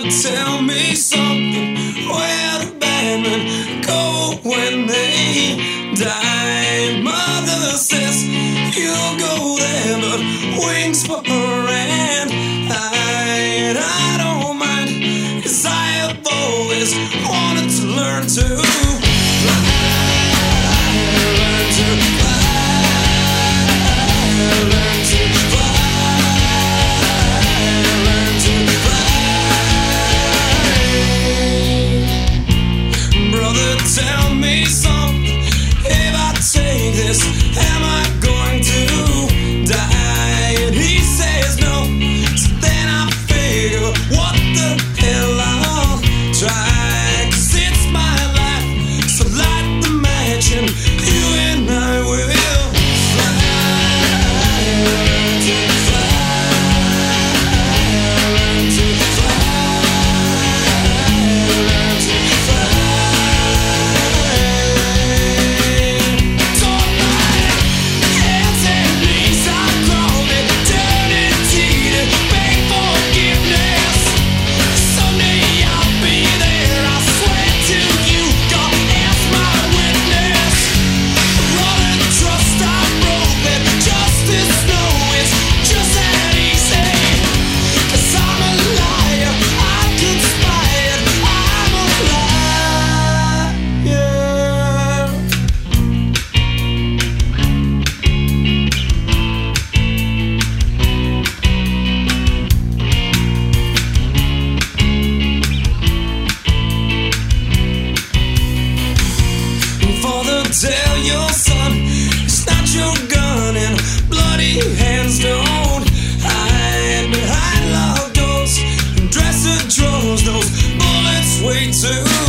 tell me something. Where do bad men go when they die? Mother says you'll go there, but wings for her and I don't mind, 'cause I have always wanted to learn to fly, learn to fly, learn to fly, learn to fly. Brother, tell me something. If I take this, am I going to die? And he says no. So then I figure, what the hell, I'll try. 'Cause it's my life, so light the match and you and I will fly, learn to fly, learn to fly, learn to fly. Taught my hands and knees, I crawled eternity to beg forgiveness. Someday I'll be there, I swear to you, God as my witness. Running trust I broke, that justice know it's just that easy. 'Cause I'm a liar, I conspired, I'm a liar. Father, tell your son, snatch your gun and bloody hands don't hide behind locked doors and dresser drawers. Those bullets way too